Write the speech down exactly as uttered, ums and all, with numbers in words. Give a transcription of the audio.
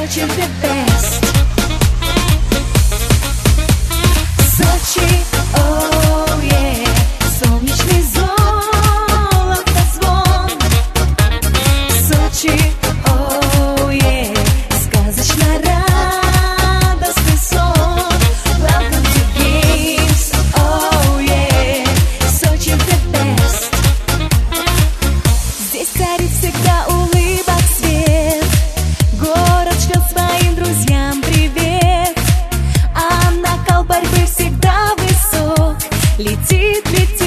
Сочи the best. Сочи, oh yeah, солнечный золотозвон. Сочи, oh yeah, сказочно радостный сон. Welcome to Games, oh yeah, Сочи the best. Здесь царит всегда улыбок свет, город шлет своим друзьям привет, а накал борьбы всегда высок. Летит, летит